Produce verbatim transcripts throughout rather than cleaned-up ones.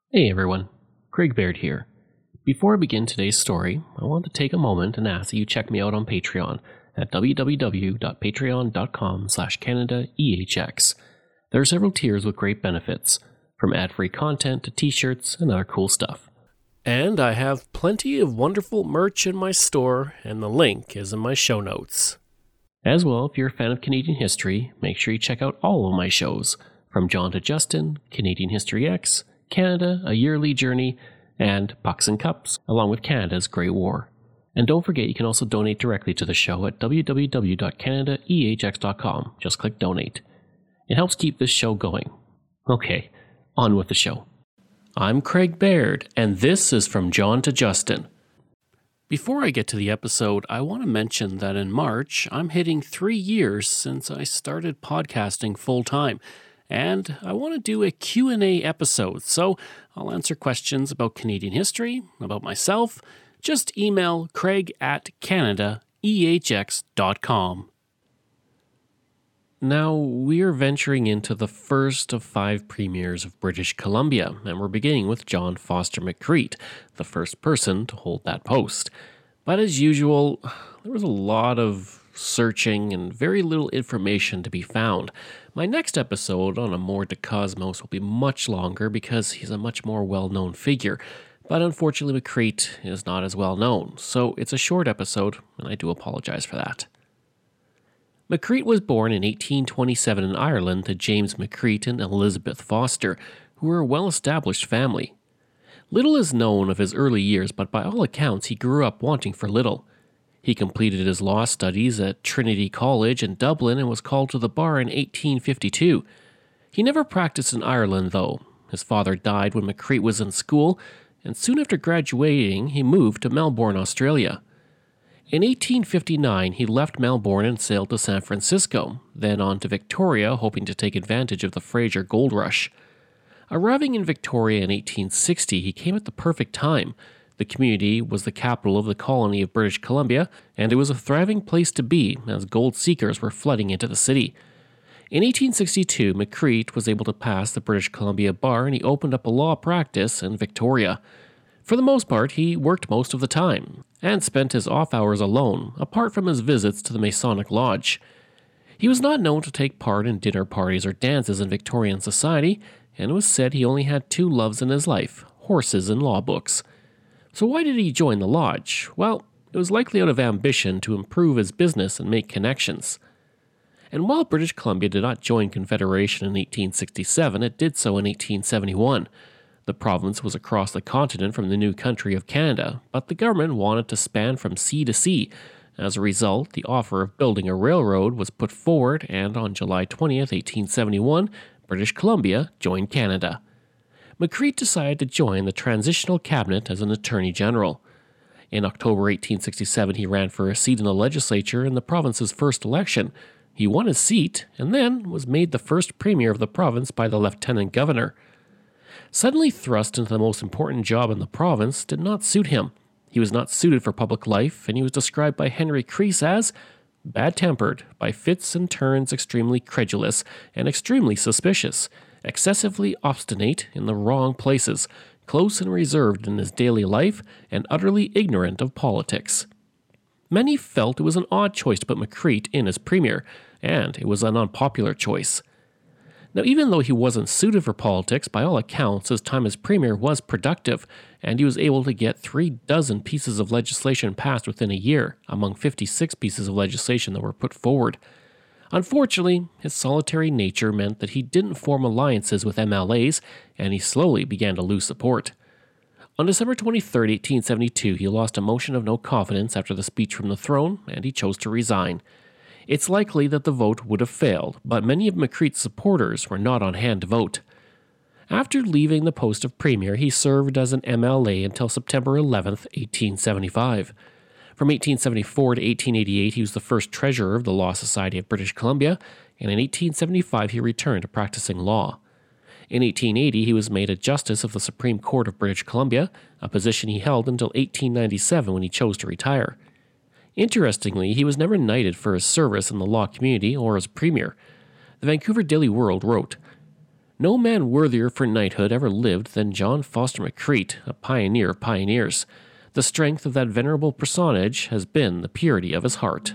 Hey everyone, Craig Baird here. Before I begin today's story, I want to take a moment and ask that you check me out on Patreon at www.patreon.com slash CanadaEHX. There are several tiers with great benefits, from ad-free content to t-shirts and other cool stuff. And I have plenty of wonderful merch in my store, and the link is in my show notes. As well, if you're a fan of Canadian history, make sure you check out all of my shows, from John to Justin, Canadian History X, Canada, A Yearly Journey, and Pucks and Cups, along with Canada's Great War. And don't forget you can also donate directly to the show at w w w dot canada e h x dot com. Just click donate. It helps keep this show going. Okay, on with the show. I'm Craig Baird, and this is From John to Justin. Before I get to the episode, I want to mention that in March, I'm hitting three years since I started podcasting full-time. And I want to do a Q and A episode, so I'll answer questions about Canadian history, about myself. Just email craig at canada e h x dot com. Now, we are venturing into the first of five premiers of British Columbia, and we're beginning with John Foster McCreight, the first person to hold that post. But as usual, there was a lot of searching and very little information to be found. My next episode on Amor de Cosmos will be much longer because he's a much more well-known figure, but unfortunately McCreight is not as well known, so it's a short episode, and I do apologize for that. McCreight was born in eighteen twenty-seven in Ireland to James McCreight and Elizabeth Foster, who were a well-established family. Little is known of his early years, but by all accounts he grew up wanting for little. He completed his law studies at Trinity College in Dublin and was called to the bar in eighteen fifty-two. He never practiced in Ireland, though. His father died when McCreight was in school, and soon after graduating, he moved to Melbourne, Australia. In eighteen fifty-nine, he left Melbourne and sailed to San Francisco, then on to Victoria, hoping to take advantage of the Fraser Gold Rush. Arriving in Victoria in eighteen sixty, he came at the perfect time. The community was the capital of the colony of British Columbia, and it was a thriving place to be as gold seekers were flooding into the city. In eighteen sixty-two, McCreight was able to pass the British Columbia bar and he opened up a law practice in Victoria. For the most part, he worked most of the time, and spent his off hours alone, apart from his visits to the Masonic Lodge. He was not known to take part in dinner parties or dances in Victorian society, and it was said he only had two loves in his life, horses and law books. So why did he join the lodge? Well, it was likely out of ambition to improve his business and make connections. And while British Columbia did not join Confederation in eighteen sixty-seven, it did so in eighteen seventy-one. The province was across the continent from the new country of Canada, but the government wanted to span from sea to sea. As a result, the offer of building a railroad was put forward, and on July twentieth, eighteen seventy-one, British Columbia joined Canada. McCreight decided to join the Transitional Cabinet as an Attorney General. In October eighteen sixty-seven, he ran for a seat in the legislature in the province's first election. He won his seat, and then was made the first premier of the province by the Lieutenant Governor. Suddenly thrust into the most important job in the province did not suit him. He was not suited for public life, and he was described by Henry Creese as bad-tempered, by fits and turns extremely credulous, and extremely suspicious, excessively obstinate in the wrong places, close and reserved in his daily life, and utterly ignorant of politics. Many felt it was an odd choice to put McCreight in as premier, and it was an unpopular choice. Now, even though he wasn't suited for politics, by all accounts, his time as premier was productive, and he was able to get three dozen pieces of legislation passed within a year, among fifty-six pieces of legislation that were put forward. Unfortunately, his solitary nature meant that he didn't form alliances with M L As, and he slowly began to lose support. On December twenty-third, eighteen seventy-two, he lost a motion of no confidence after the speech from the throne, and he chose to resign. It's likely that the vote would have failed, but many of McCreight's supporters were not on hand to vote. After leaving the post of premier, he served as an M L A until September eleventh, eighteen seventy-five. From eighteen seventy-four to eighteen eighty-eight, he was the first treasurer of the Law Society of British Columbia, and in eighteen seventy-five he returned to practicing law. In eighteen eighty, he was made a Justice of the Supreme Court of British Columbia, a position he held until eighteen ninety-seven when he chose to retire. Interestingly, he was never knighted for his service in the law community or as premier. The Vancouver Daily World wrote, No man worthier for knighthood ever lived than John Foster McCreet, a pioneer of pioneers. The strength of that venerable personage has been the purity of his heart.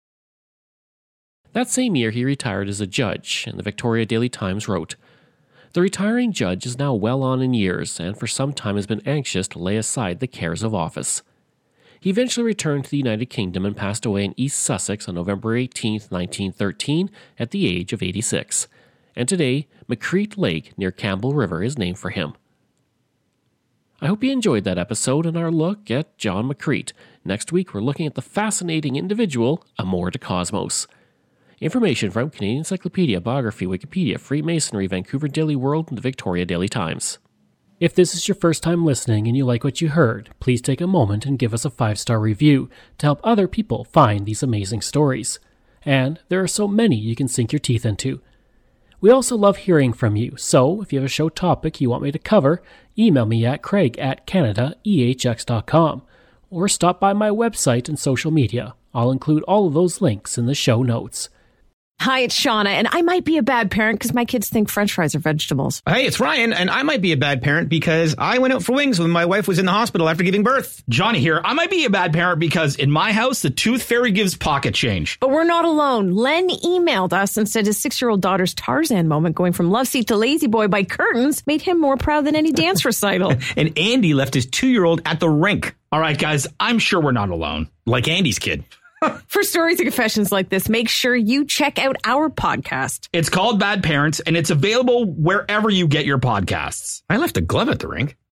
That same year he retired as a judge, and the Victoria Daily Times wrote, "The retiring judge is now well on in years, and for some time has been anxious to lay aside the cares of office." He eventually returned to the United Kingdom and passed away in East Sussex on November eighteenth, nineteen thirteen, at the age of eighty-six. And today, McCreet Lake near Campbell River is named for him. I hope you enjoyed that episode and our look at John McCreet. Next week, we're looking at the fascinating individual, Amor de Cosmos. Information from Canadian Encyclopedia, Biography, Wikipedia, Freemasonry, Vancouver Daily World, and the Victoria Daily Times. If this is your first time listening and you like what you heard, please take a moment and give us a five-star review to help other people find these amazing stories. And there are so many you can sink your teeth into. We also love hearing from you, so if you have a show topic you want me to cover, email me at craig at canada e h x dot com or stop by my website and social media. I'll include all of those links in the show notes. Hi, it's Shauna, and I might be a bad parent because my kids think French fries are vegetables. Hey, it's Ryan, and I might be a bad parent because I went out for wings when my wife was in the hospital after giving birth. Johnny here. I might be a bad parent because in my house, the tooth fairy gives pocket change. But we're not alone. Len emailed us and said his six-year-old daughter's Tarzan moment going from love seat to lazy boy by curtains made him more proud than any dance recital. And Andy left his two-year-old at the rink. All right, guys, I'm sure we're not alone. Like Andy's kid. For stories and confessions like this, make sure you check out our podcast. It's called Bad Parents, and it's available wherever you get your podcasts. I left a glove at the rink.